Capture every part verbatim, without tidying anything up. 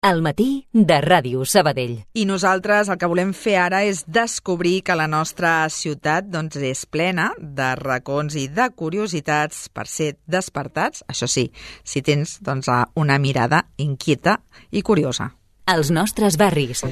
Al matí de Ràdio Sabadell. I nosaltres el que volem fer ara és descobrir que la nostra ciutat doncs, és plena de racons i de curiositats per ser despertats, això sí, si tens doncs, una mirada inquieta i curiosa. Els nostres barris.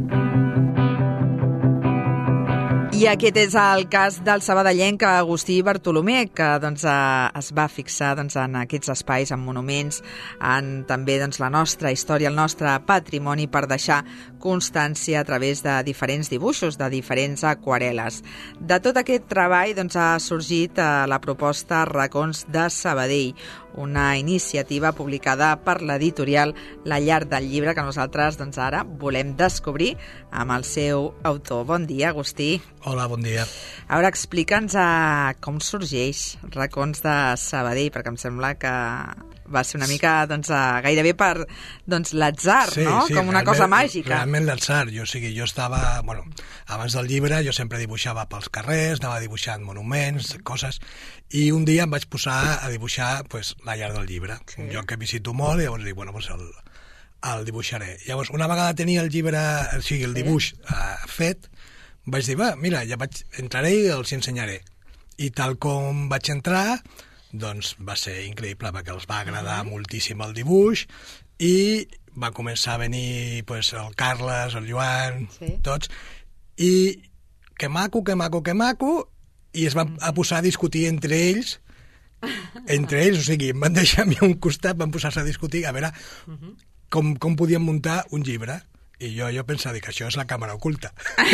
I aquest és el cas del sabadellenc Agustí Bartolomé, que doncs, es va fixar doncs, en aquests espais, en monuments, en també doncs, la nostra història, el nostre patrimoni, per deixar constància a través de diferents dibuixos, de diferents aquarel·les. De tot aquest treball doncs, ha sorgit la proposta Racons de Sabadell, una iniciativa publicada per l'editorial La Llar del Llibre, que nosaltres doncs, ara volem descobrir amb el seu autor. Bon dia, Agustí. Hola, bon dia. A veure, explica'ns uh, com sorgeix Racons de Sabadell, perquè em sembla que va ser una mica doncs, uh, gairebé per doncs, l'atzar, sí, no? Sí, com una cosa màgica. Realment l'atzar. Jo, o sigui, jo estava... Bueno, abans del llibre jo sempre dibuixava pels carrers, anava dibuixant monuments, coses, i un dia em vaig posar a dibuixar pues, la Llar del Llibre, sí. Un lloc que visito molt, i llavors dic, bueno, pues el, el dibuixaré. Llavors, una vegada tenia el llibre, o sigui, el dibuix sí. uh, fet, vaig dir, va, mira, ja vaig, entraré i els ensenyaré. I tal com vaig entrar, doncs va ser increïble, perquè els va agradar uh-huh. moltíssim el dibuix, i va començar a venir pues, el Carles, el Joan, sí. tots, i que maco, que maco, que maco, i es van a posar a discutir entre ells, entre ells, o sigui, em van deixar a mi a un costat, van posar-se a discutir, a veure uh-huh. com, com podien muntar un llibre. I jo, jo pensava que això és la càmera oculta.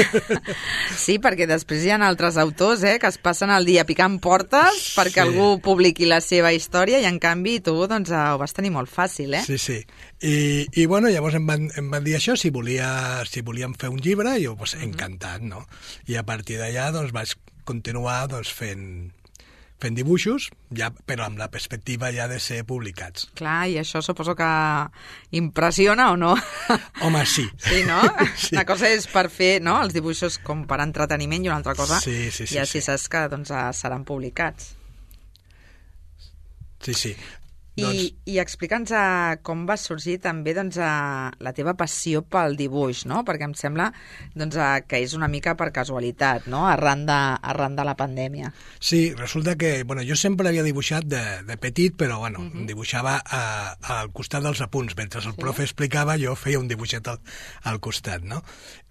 Sí, perquè després hi ha altres autors eh, que es passen el dia picant portes sí. perquè algú publiqui la seva història i en canvi tu doncs, ho vas tenir molt fàcil, eh? Sí, sí. I, i bueno, llavors em van, em van dir això, si, volia, si volíem fer un llibre, i jo pues, encantat, no? I a partir d'allà doncs, vaig continuar doncs, fent... fent dibuixos, ja, però amb la perspectiva ja de ser publicats. Clar, i això suposo que impressiona o no? Home, sí. Sí, no? Sí. Una cosa és per fer no, els dibuixos com per entreteniment i una altra cosa sí, sí, sí, ja si sí. saps que doncs, seran publicats. Sí, sí. I, doncs... i explica'ns uh, com va sorgir també doncs, uh, la teva passió pel dibuix, no? Perquè em sembla doncs, uh, que és una mica per casualitat, no? Arran de, arran de la pandèmia. Sí, resulta que bueno, jo sempre havia dibuixat de, de petit, però bueno, uh-huh. dibuixava a, al costat dels apunts. Mentre el sí? profe explicava, jo feia un dibuixet al, al costat, no?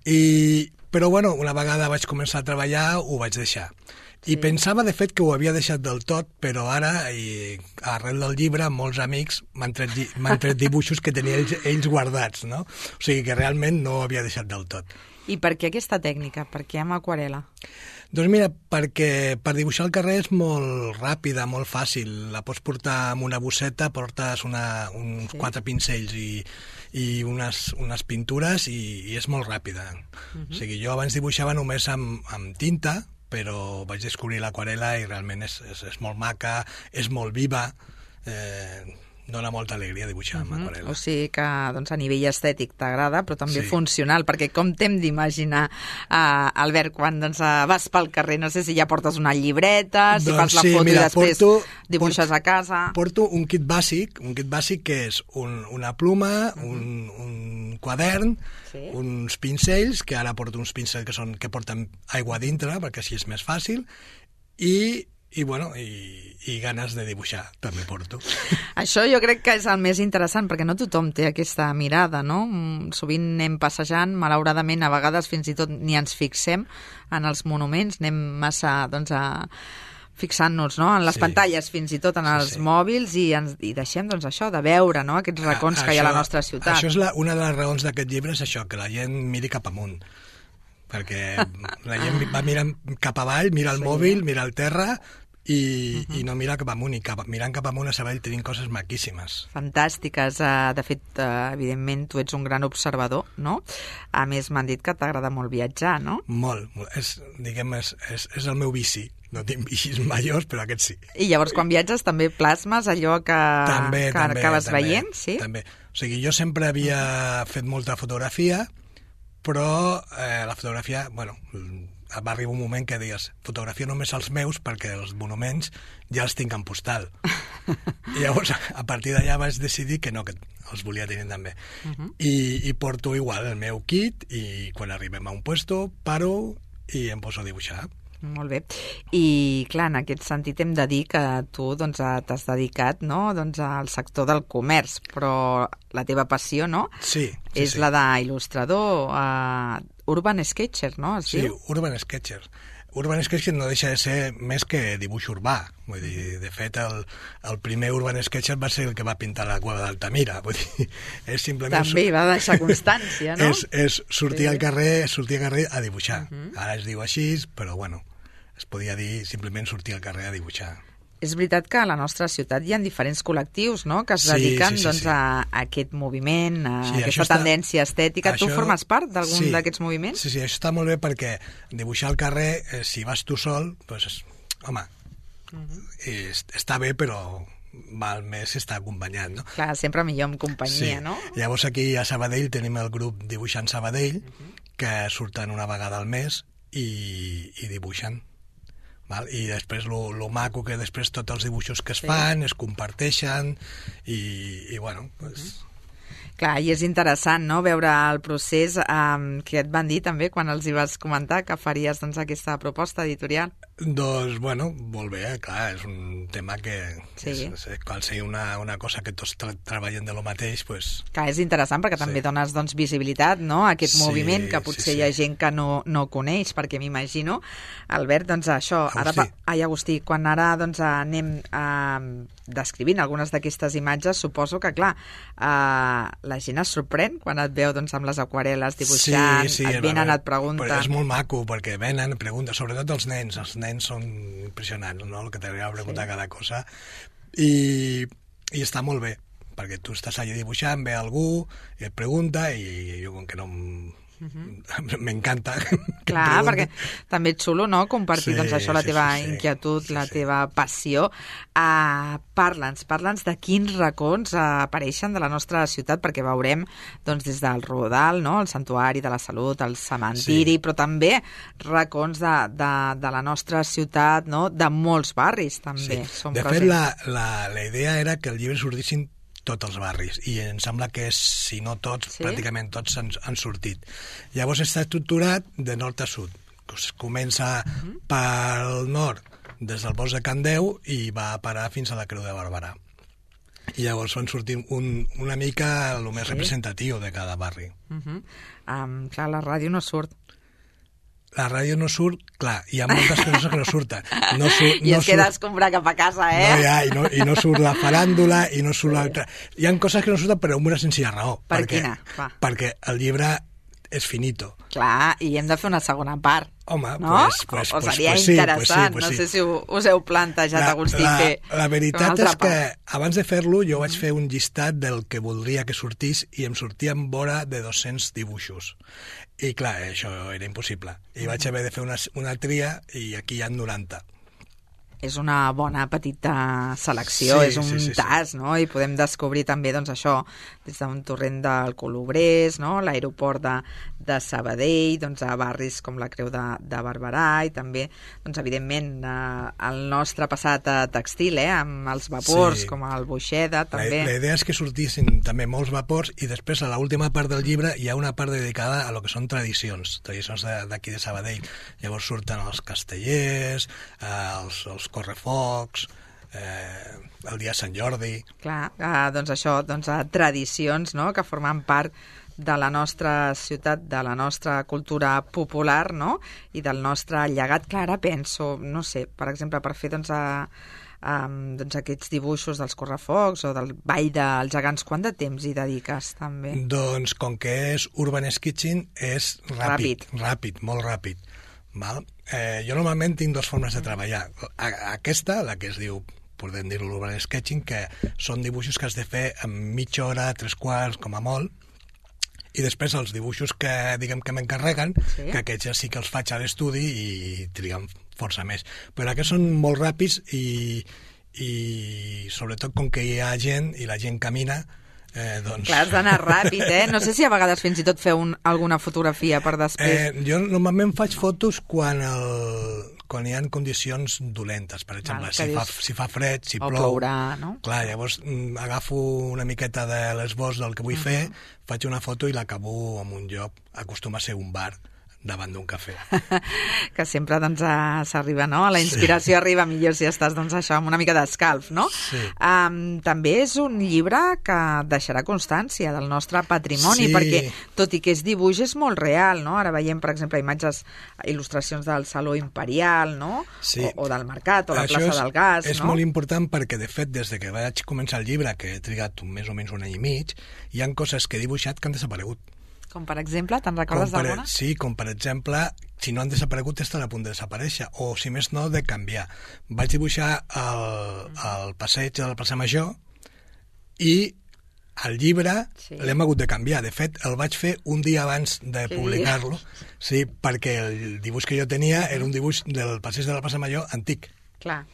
I, però bueno, una vegada vaig començar a treballar, ho vaig deixar. I sí. pensava, de fet, que ho havia deixat del tot, però ara, i arrel del llibre, molts amics m'han tret, tret dibuixos que tenia ells, ells guardats, no? O sigui que realment no ho havia deixat del tot. I per què aquesta tècnica? Per què amb aquarel·la? Doncs mira, perquè per dibuixar al carrer és molt ràpida, molt fàcil. La pots portar amb una bosseta, portes una, uns sí. quatre pincells i, i unes, unes pintures i, i és molt ràpida. Uh-huh. O sigui, jo abans dibuixava només amb, amb tinta, però vaig descobrir l'aquarel·la i realment és, és, és molt maca, és molt viva, eh, dona molta alegria dibuixar amb uh-huh. aquarel·la. O sigui que doncs, a nivell estètic t'agrada, però també sí. funcional, perquè com t'hem d'imaginar, uh, Albert, quan doncs, uh, vas pel carrer, no sé si ja portes una llibreta, si doncs fas la sí, foto mira, i després porto, dibuixes porto, a casa... Porto un kit bàsic, un kit bàsic que és un, una pluma, uh-huh. un, un quadern, sí. uns pincells, que ara porto uns pincells que, són, que porten aigua dintre, perquè així és més fàcil, i, i, bueno, i, i ganes de dibuixar, també porto. Això jo crec que és el més interessant, perquè no tothom té aquesta mirada, no? Sovint anem passejant, malauradament, a vegades fins i tot ni ens fixem en els monuments, anem massa, doncs, a fixant-nos no? en les sí. pantalles, fins i tot en els sí, sí. mòbils, i, ens, i deixem doncs, això de veure no? aquests racons a, que hi ha a la nostra ciutat. Això és la, una de les raons d'aquest llibre, és això, que la gent miri cap amunt, perquè la gent va mirant cap avall, mira el sí. mòbil, mira el terra, i, uh-huh. i no mira cap amunt, i cap, mirant cap amunt a Sabadell tenim coses maquíssimes. Fantàstiques. De fet, evidentment, tu ets un gran observador, no? A més, m'han dit que t'agrada molt viatjar, no? Molt. És, diguem, és, és, és el meu vici. No tinc vicis majors, però aquest sí. I llavors, quan viatges, també plasmes allò que, també, que, també, que vas també, veient, sí? També. O sigui, jo sempre havia fet molta fotografia, però eh, la fotografia, bueno, va arribar un moment que deies, fotografia només els meus perquè els monuments ja els tinc en postal. I llavors, a partir d'allà vaig decidir que no, que els volia tenir també. Uh -huh. I, I porto igual el meu kit i quan arribem a un puesto paro i em poso a dibuixar. Molt bé. I, clar, en aquest sentit hem de dir que tu doncs, t'has dedicat, no?, doncs, al sector del comerç, però la teva passió, no?, sí, sí, és sí. la d'il·lustrador, uh, Urban Sketcher, no?, es sí, diu? Urban Sketcher. Urban Sketcher no deixa de ser més que dibuix urbà. Vull dir, de fet, el, el primer Urban Sketcher va ser el que va pintar la cueva d'Altamira. Vull dir, és simplement... També va deixar constància, no? és, és sortir sí. al carrer, sortir al carrer a dibuixar. Uh -huh. Ara es diu així, però bueno, es podia dir simplement sortir al carrer a dibuixar. És veritat que a la nostra ciutat hi ha diferents col·lectius, no?, que es sí, dediquen sí, sí, doncs, sí. a, a aquest moviment, a sí, aquesta tendència està... estètica. Això... Tu formes part d'algun sí. d'aquests moviments? Sí, sí, això està molt bé perquè dibuixar al carrer, eh, si vas tu sol, doncs, home, uh -huh. és, està bé, però val més estar acompanyat, no? Clar, sempre millor amb companyia, sí. no? Llavors aquí a Sabadell tenim el grup Dibuixant Sabadell, uh -huh. que surten una vegada al mes i, i dibuixen. Val? I després lo, lo maco que després tots els dibuixos que es sí. fan es comparteixen i, i bueno, pues... Uh-huh. Clar, i és interessant, no?, veure el procés um, que et van dir també quan els hi vas comentar que faries doncs, aquesta proposta editorial. Doncs, bueno, molt bé, clar, és un tema que sí. és, és, cal ser una, una cosa que tots tra treballen de lo mateix, pues... Clar, és interessant perquè també sí. dones doncs, visibilitat, no?, a aquest sí, moviment que potser sí, sí. hi ha gent que no, no coneix, perquè m'imagino, Albert, doncs això... Agustí. Ara, ai, Agustí, quan ara doncs, anem uh, descrivint algunes d'aquestes imatges, suposo que, clar, uh, la gent es sorprèn quan et veu doncs, amb les aquarel·les dibuixant, sí, sí, et venen, veure, et pregunten... Però és molt maco, perquè venen, pregunten, sobretot els nens, els nens són impressionants, no?, el que t'agrada preguntar sí. cada cosa, i, i està molt bé, perquè tu estàs allà dibuixant, ve algú, i et pregunta, i jo com que no... Uh-huh. M'encanta. Clar, perquè també és xulo, no?, compartir sí, doncs, això, la sí, teva sí, sí. inquietud, sí, la sí. teva passió. Uh, parla'ns, parla'ns de quins racons uh, apareixen de la nostra ciutat, perquè veurem doncs, des del Rodal, no?, el Santuari de la Salut, el cementiri, sí. però també racons de, de, de la nostra ciutat, no?, de molts barris, també. Sí. Són de presents. fet, la, la, la idea era que el llibre sortissin tots els barris, i em sembla que si no tots, sí? pràcticament tots han, han sortit. Llavors està estructurat de nord a sud. Es comença uh-huh. pel nord, des del bosc de Can Deu, i va a parar fins a la Creu de Barberà. I llavors van sortint un, una mica el més sí? representatiu de cada barri. Uh-huh. um, clar, la ràdio no surt. La ràdio no surt, clar, hi ha moltes coses que no surten. No surt, I no es queda a escombrar cap a casa, eh? No hi ha, i, no, i no surt la faràndula, i no surt sí. l'altra... Hi ha coses que no surten, però amb una senzilla raó. Per perquè, quina? Va. Perquè el llibre és finito. Clar, i hem de fer una segona part. Home, no? pues, pues, o, o pues, seria pues sí, interessant. pues sí, pues no sí. sé si ho, us heu plantejat, la, Agustí, la, fer la veritat és part. que abans de fer-lo jo vaig fer un llistat del que voldria que sortís i em sortien vora de dos-cents dibuixos. I clar, això era impossible. I vaig haver de fer una, una tria i aquí hi ha noranta. És una bona petita selecció, sí, és un sí, sí, tas, sí. no? I podem descobrir també, doncs, això, des d'un torrent del Colobrers, no?, l'aeroport de, de Sabadell, doncs, a barris com la Creu de, de Barberà, i també, doncs, evidentment, eh, el nostre passat textil, eh?, amb els vapors, sí. com el Boixeda, també. La, la idea és que sortissin també molts vapors, i després, a l'última part del llibre, hi ha una part dedicada a lo que són tradicions, tradicions d'aquí de, de Sabadell. Llavors surten els castellers, eh, els, els correfocs, eh, el dia de Sant Jordi... Clar, eh, doncs això, doncs, eh, tradicions, no?, que formen part de la nostra ciutat, de la nostra cultura popular, no?, i del nostre llegat. Clar, ara penso, no sé, per exemple, per fer, doncs, a, a, doncs aquests dibuixos dels correfocs o del Ball dels Gegants, quant de temps hi dediques, també? Doncs, com que és Urban Sketching, és ràpid, Ràpid, ràpid molt ràpid. Val? Eh, jo normalment tinc dues formes de treballar. Aquesta, la que es diu, podem dir-ho, l'Urban Sketching, que són dibuixos que has de fer en mitja hora, tres quarts, com a molt, i després els dibuixos que, diguem, que m'encarreguen, sí. que aquests ja sí que els faig a l'estudi i triguen força més. Però aquests són molt ràpids i, i sobretot com que hi ha gent i la gent camina, Eh, doncs... Clar, has d'anar ràpid, eh? No sé si a vegades fins i tot feu un, alguna fotografia per després. Eh, jo normalment faig fotos quan el, quan hi ha condicions dolentes, per exemple, Val, si, que fa, dius- si fa fred, si O plou... plourà, no? Clar, llavors mm, agafo una miqueta de l'esbós del que vull Mhm. fer, faig una foto i l'acabo en un lloc, acostuma a ser un bar, davant d'un cafè. Que sempre doncs a- s'arriba, no? La inspiració sí. arriba millor si estàs doncs això amb una mica d'escalf, no? Sí. Um, també és un llibre que deixarà constància del nostre patrimoni, Sí. perquè tot i que és dibuix és molt real, no? Ara veiem, per exemple, imatges, il·lustracions del Saló Imperial, no? Sí. O, o del Mercat, o la Això plaça és, del Gas, és no? molt important perquè, de fet, des de que vaig començar el llibre, que he trigat un, més o menys un any i mig, hi han coses que he dibuixat que han desaparegut. Com per exemple, te'n recordes Com per, d'alguna? sí, com per exemple, si no han desaparegut estan a punt de desaparèixer, o si més no, de canviar. Vaig dibuixar el, el passeig de la plaça Major i el llibre Sí. l'hem hagut de canviar. De fet, el vaig fer un dia abans de Què publicar-lo, sí, perquè el dibuix que jo tenia era un dibuix del passeig de la plaça Major antic. Clar.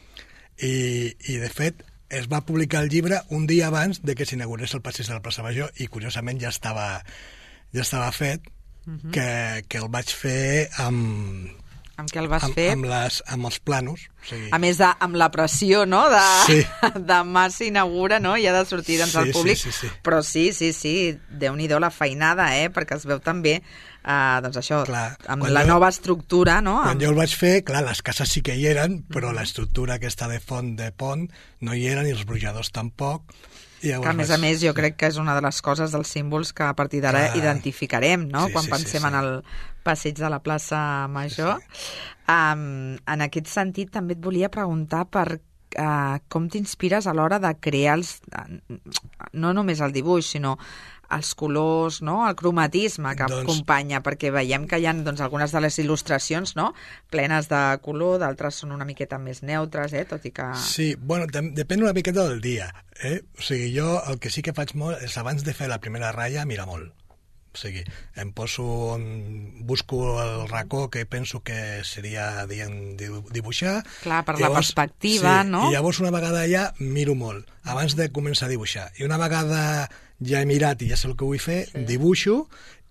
I, i de fet, es va publicar el llibre un dia abans de que s'inaugurés el passeig de la plaça Major i, curiosament, ja estava, ja estava fet, Mhm. que, que el vaig fer amb, Amb què el vas amb, fer? amb, les, amb els planos. O sigui, A més de, amb la pressió, no?, de, Sí. demà s'inaugura, no?, i ha de sortir doncs, al Sí, públic. sí, sí, sí. Però sí, sí, sí, Déu-n'hi-do la feinada, eh?, perquè es veu també, eh, doncs això, Clar, amb quan la jo- nova estructura, no? quan Amb... jo el vaig fer, clar, les cases sí que hi eren, però l'estructura aquesta de font de pont no hi eren i els brujadors tampoc. I llavors Que, a més vaig- a més, jo crec que és una de les coses, dels símbols que a partir d'ara Clar. identificarem, no?, Sí, quan sí, pensem sí, sí. en el passeig de la plaça Major. Sí, Um, en aquest sentit, també et volia preguntar per uh, com t'inspires a l'hora de crear els, no només el dibuix, sinó els colors, no?, el cromatisme que Doncs- acompanya, perquè veiem que hi ha doncs, algunes de les il·lustracions, no?, plenes de color, d'altres són una miqueta més neutres, eh?, tot i que... Sí, bueno, tam- depèn una miqueta del dia. Eh? O sigui, jo el que sí que faig molt és abans de fer la primera ratlla mirar molt. O sigui, em poso, on- busco el racó que penso que seria diguem, dibu- dibuixar. Clar, per la perspectiva, sí, no? I llavors una vegada ja miro molt, abans de començar a dibuixar. I una vegada ja he mirat i ja sé el que vull fer, Sí. dibuixo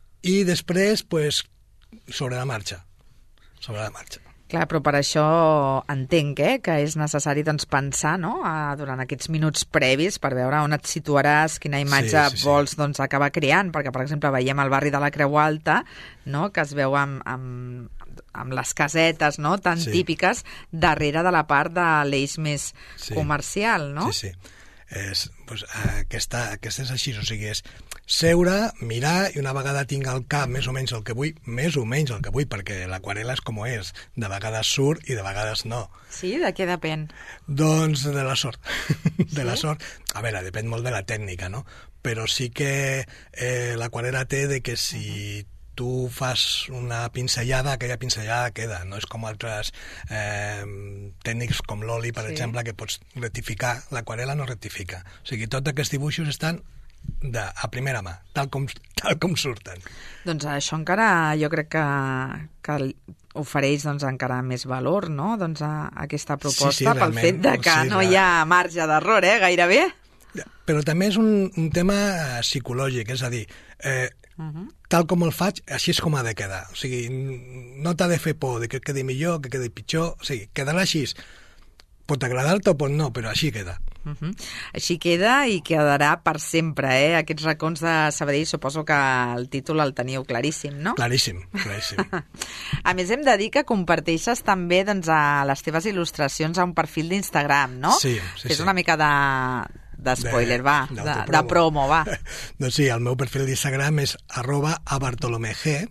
i després, pues, sobre la marxa. Sobre la marxa. Clar, però per això entenc eh, que és necessari doncs, pensar no? a, durant aquests minuts previs per veure on et situaràs, quina imatge Sí, sí, sí. vols doncs, acabar creant, perquè, per exemple, veiem el barri de la Creu Alta, no? que es veu amb, amb, amb les casetes no? tan Sí. típiques darrere de la part de l'eix més Sí. comercial, no? Sí, sí. És, pues, aquesta, aquesta és així, o sigui, és seure, mirar, i una vegada tinc al cap més o menys el que vull, més o menys el que vull, perquè l'aquarel·la és com és, de vegades surt i de vegades no. Sí, de què depèn? Doncs de la sort. De Sí? la sort. A veure, depèn molt de la tècnica, no? Però sí que eh, l'aquarel·la té de que si tu fas una pinzellada, aquella pinzellada queda. No és com altres eh, tècnics com l'oli, per Sí. exemple, que pots rectificar. L'aquarel·la no rectifica. O sigui, tots aquests dibuixos estan de, a primera mà, tal com, tal com surten. Doncs això encara jo crec que, que ofereix doncs, encara més valor no? doncs, a, a aquesta proposta Sí, sí, pel realment, fet de que sí, no real. hi ha marge d'error, eh, gairebé. Però també és un, un tema eh, psicològic, és a dir, eh, Uh -huh. tal com el faig, així és com ha de quedar. O sigui, n- no t'ha de fer por de que quedi millor, que quedi pitjor. O sigui, quedarà així. Pot agradar-te o pot no, però així queda. Uh -huh. Així queda i quedarà per sempre, eh? Aquests racons de Sabadell, suposo que el títol el teniu claríssim, no? Claríssim, claríssim. A més, hem de dir que comparteixes també doncs, a les teves il·lustracions a un perfil d'Instagram, no? Sí, sí, Fes sí. una mica de, de spoiler, va, de, de, d'autopromo. promo, va. Doncs sí, el meu perfil d'Instagram és arroba a Bartolomé G,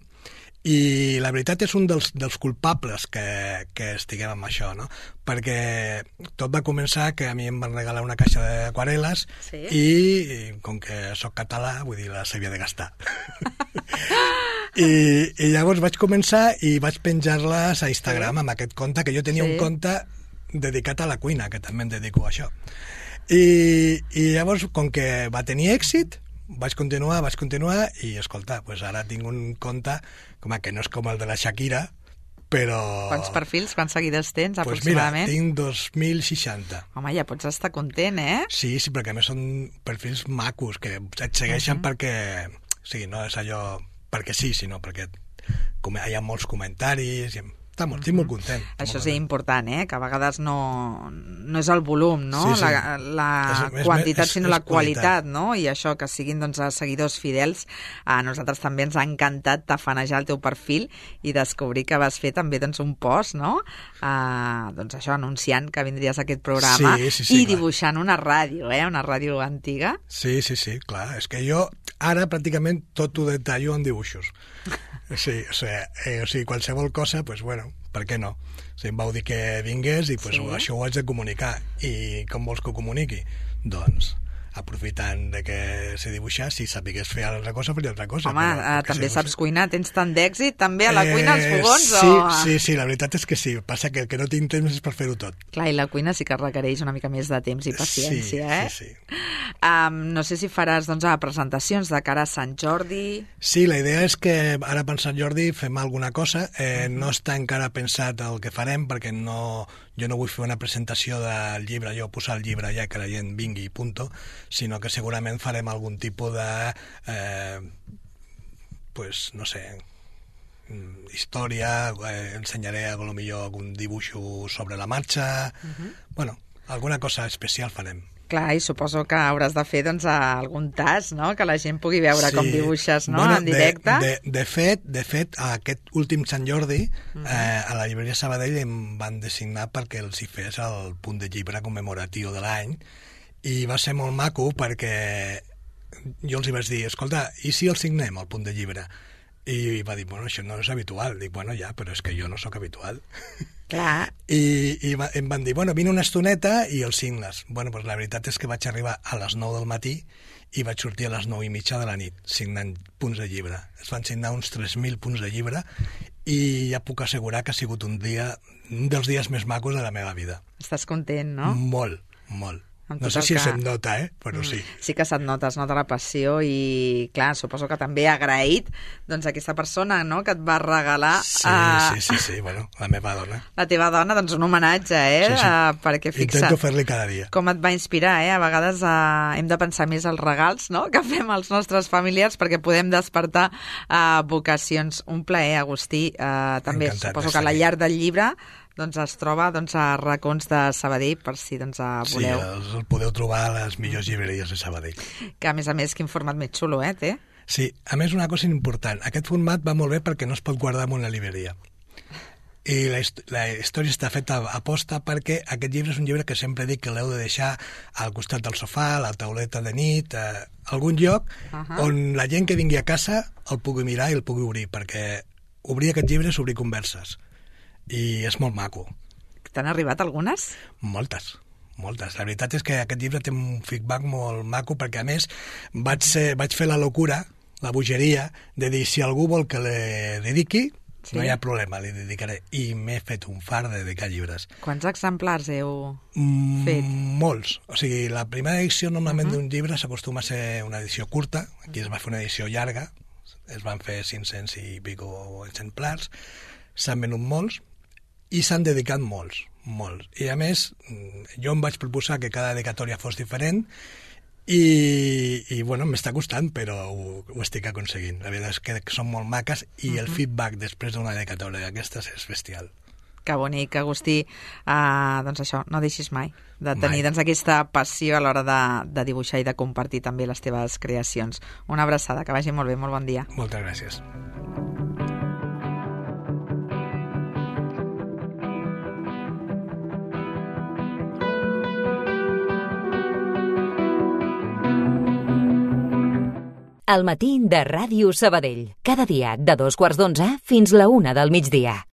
i la veritat és un dels, dels culpables que, que estiguem amb això, no? Perquè tot va començar que a mi em van regalar una caixa d'aquarel·les Sí. i, i com que sóc català, vull dir, les havia de gastar. I, I llavors vaig començar i vaig penjar-les a Instagram Sí. amb aquest compte, que jo tenia Sí. un compte dedicat a la cuina, que també em dedico a això. I, i llavors, com que va tenir èxit, vaig continuar, vaig continuar, i, escolta, pues ara tinc un compte com que no és com el de la Shakira, però... Quants perfils, quants seguidors tens, pues mira, aproximadament? tinc dos mil seixanta. Home, ja pots estar content, eh? Sí, sí, perquè a més són perfils macos, que et segueixen Mhm. perquè... O sigui, no és allò perquè sí, sinó perquè com hi ha molts comentaris i, Està molt, estic molt content. Això és important, eh? Que a vegades no, no és el volum, no? Sí, sí. La, la és, quantitat, és, sinó és la qualitat, qualitat, no? I això, que siguin doncs, seguidors fidels. A nosaltres també ens ha encantat tafanejar el teu perfil i descobrir que vas fer també doncs, un post, no? Uh, doncs això, anunciant que vindries a aquest programa sí, sí, sí, i clar. Dibuixant una ràdio, eh? Una ràdio antiga. Sí, sí, sí, clar. És que jo ara pràcticament tot ho detallo en dibuixos. Sí, o sigui, eh, o sigui, qualsevol cosa, pues bueno, per què no? O sigui, em vau dir que vingués i pues, sí. Això ho haig de comunicar. I com vols que ho comuniqui? Doncs aprofitant de que sé dibuixar, si sapigués fer altra cosa, faria altra cosa. Home, però, uh, també sé, saps sé. cuinar, tens tant d'èxit també a la eh, cuina, als fogons? Sí, o... sí, sí, la veritat és que sí. Passa que el que no tinc temps és per fer-ho tot. Clar, i la cuina sí que requereix una mica més de temps i paciència, sí, eh? Sí, sí. Um, no sé si faràs doncs, presentacions de cara a Sant Jordi... Sí, la idea és que ara per Sant Jordi fem alguna cosa. Eh, no està encara pensat el que farem, perquè no, jo no vull fer una presentació del llibre, jo posar el llibre allà que la gent vingui i punto, sinó que segurament farem algun tipus de... Eh, pues, no sé, història, eh, ensenyaré a lo millor algun dibuixo sobre la marxa... Uh-huh. Bueno, alguna cosa especial farem. Clar, i suposo que hauràs de fer doncs, algun tas, no? Que la gent pugui veure sí. com dibuixes, no? Bueno, en directe. De, de, de, fet, de fet, aquest últim Sant Jordi, uh-huh. eh, a la llibreria Sabadell em van designar perquè els hi fes el punt de llibre commemoratiu de l'any, i va ser molt maco perquè jo els hi vaig dir, escolta, i si el signem, el punt de llibre? I va dir, bueno, això no és habitual. Dic, bueno, ja, però és que jo no sóc habitual. Clar. I, i va, em van dir, bueno, vine una estoneta i el signes. Bueno, doncs la veritat és que vaig arribar a les nou del matí i vaig sortir a les nou i mitja de la nit, signant punts de llibre. Es van signar uns tres mil punts de llibre i ja puc assegurar que ha sigut un dia, un dels dies més macos de la meva vida. Estàs content, no? Molt, molt. No sé si que... se'm nota, eh? Però sí. Mm. Sí que se't nota, es nota la passió i, clar, suposo que també agraït doncs, a aquesta persona, no?, que et va regalar... Sí, a... sí, sí, sí, bueno, la meva dona. La teva dona, doncs un homenatge, eh? Sí, sí. Uh, perquè fixa... Intento fer-li cada dia. Com et va inspirar, eh? A vegades uh, hem de pensar més als regals, no?, que fem als nostres familiars perquè podem despertar uh, vocacions. Un plaer, Agustí. Uh, també Encantat suposo que a la llar del llibre doncs es troba doncs, a racons de Sabadell, per si doncs, voleu. Sí, el podeu trobar a les millors llibreries de Sabadell. Que, a més a més, quin format més xulo, eh, té? Sí, a més, una cosa important. Aquest format va molt bé perquè no es pot guardar en una llibreria. I la, la història està feta a posta perquè aquest llibre és un llibre que sempre dic que l'heu de deixar al costat del sofà, a la tauleta de nit, a algun lloc uh-huh. on la gent que vingui a casa el pugui mirar i el pugui obrir, perquè obrir aquest llibre és obrir converses. I és molt maco. T'han arribat algunes? Moltes, moltes. La veritat és que aquest llibre té un feedback molt maco perquè, a més, vaig, ser, vaig fer la locura, la bogeria, de dir, si algú vol que li dediqui, sí. no hi ha problema, li dedicaré. I m'he fet un far de dedicar llibres. Quants exemplars heu mm, fet? Molts. O sigui, la primera edició normalment uh-huh. d'un llibre s'acostuma a ser una edició curta, aquí es va fer una edició llarga, es van fer cinc-cents i pico exemplars, s'han venut molts, i s'han dedicat molts, molts. I a més, jo em vaig proposar que cada dedicatòria fos diferent i, i bueno, m'està costant, però ho, ho estic aconseguint. La veritat és que són molt maques i uh-huh. el feedback després d'una dedicatòria d'aquestes és bestial. Que bonic, Agustí. Uh, doncs això, no deixis mai de tenir mai. Doncs, aquesta passió a l'hora de, de dibuixar i de compartir també les teves creacions. Una abraçada, que vagi molt bé, molt bon dia. Moltes gràcies. Al matí de Ràdio Sabadell. Cada dia de dos quarts d'onze fins la una del migdia.